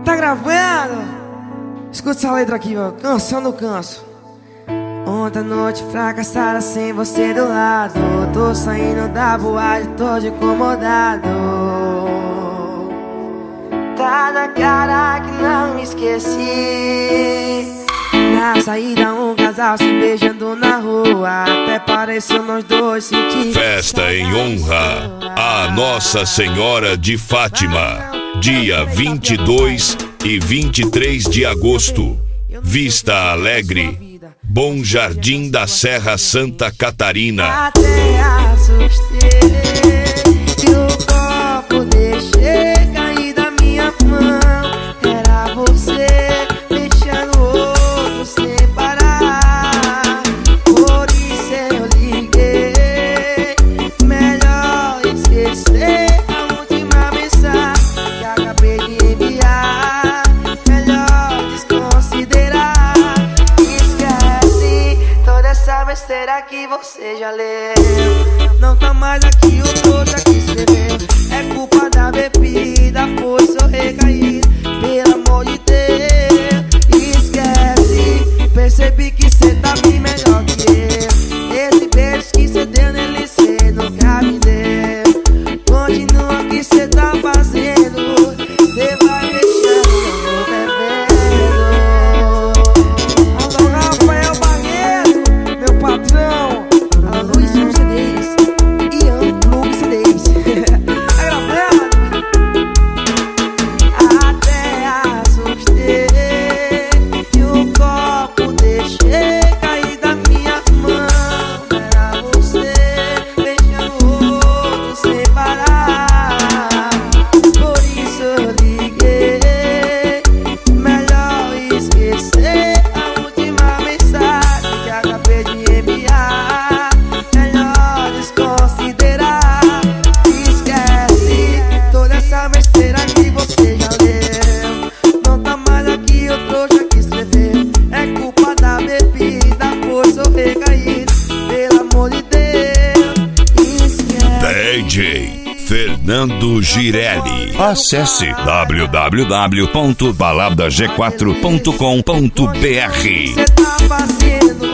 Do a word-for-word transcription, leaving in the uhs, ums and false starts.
Tá gravando? Escuta essa letra aqui, ó. Canção do canso. Ontem à noite fracassada sem você do lado. Tô saindo da boate, tô de incomodado. Tá na cara que não me esqueci. Na saída um casal se beijando na rua. Até pareceu nós dois sentir. Festa em honra a Nossa Senhora de Fátima, dia vinte e dois e vinte e três de agosto. Vista Alegre, Bom Jardim da Serra, Santa Catarina. Até assustei e o copo deixei cair da minha mão. Era você deixando o outro sem parar. Por isso eu liguei. Melhor esquecer a última mensagem que acabei de enviar. Melhor desconsiderar. Esquece toda essa besteira que você já leu. Não tá mais aqui o trouxa que escreveu. É culpa da bebida, foi seu recair. Pelo amor de Deus, esquece. Percebi que cê tá bem melhor que eu. Esse beijo que cê deu nele cê nunca me deu. Continua o que cê tá fazendo. Cê vai deixando eu bebendo. Alô, Rafael Barreto, meu patrão. Alô, Luizinho C Ds, Ian Clube C Ds. Tá gravando? Até assustei e o copo deixei cair da minha mão. Era você beijando o outro sem parar. Por isso eu liguei. Melhor esquecer a última mensagem que acabei de enviar. Melhor desconsiderar. Esquece toda essa besteira que você já leu. Não tá mais aqui o trouxa que escreveu. É culpa da bebida, foi seu recaído. Pelo amor de Deus, esquece. D J Fernando Girelli. Acesse w w w ponto balada g quatro ponto com ponto b r. Cê tá fazendo